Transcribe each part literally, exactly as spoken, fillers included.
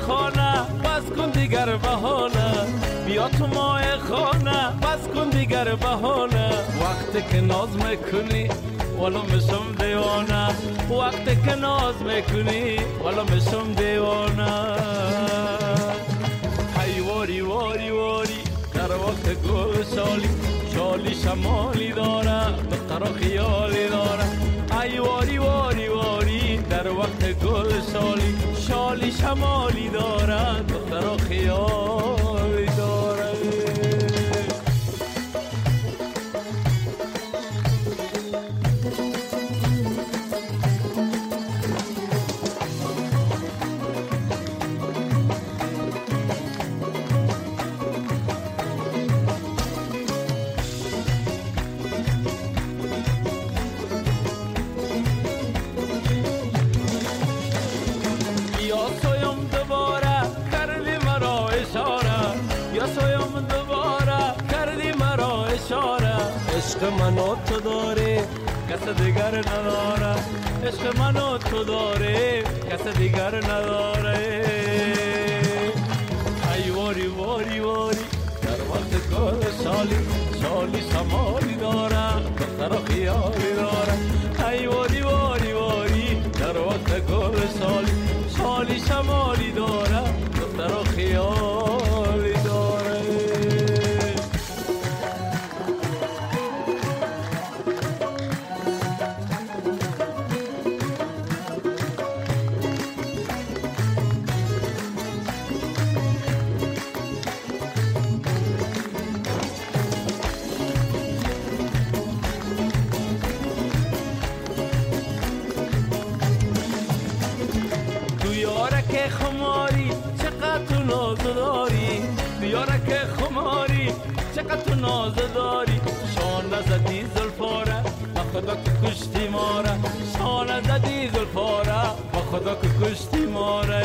خانه بس کن دیگر بهانه، بیا تو ماه خانه بس کن دیگر بهانه. وقتی که ناز میکنی والا میشم دیوانه، وقتی که ناز میکنی والا میشم دیوانه. ای واری واری واری در وقت گل شالی، شالی شمالی داره دخترا خیالی داره. ای واری واری واری در وقت گل شالی، شالی شمالی داره دخترا خیالی داره. یا سویم دوباره کردی مرا اشاره، یا سویم دوباره کردی مرا اشاره. عشق منو تو داره کس دیگر نداره، عشق منو تو داره کس دیگر نداره. ای واری واری واری در وقت گل شالی، شالی شمالی داره دخترا خیالی داره. ای واری واری واری در وقت گل شالی، شالی شمالی داره دخترا خیالی داره. که خماری چقدر تو ناز داری، بیاره که خماری چقدر تو ناز داری. شانه زدی زلفاره با خدا که کشتی ماره، شانه زدی زلفاره با خدا که کشتی ماره.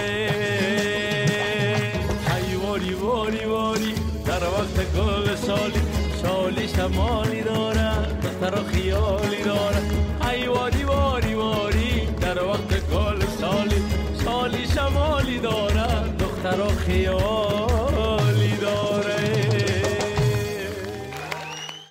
ای واری واری واری در وقت گل شالی، شالی شمالی داره دخترا خیالی داره.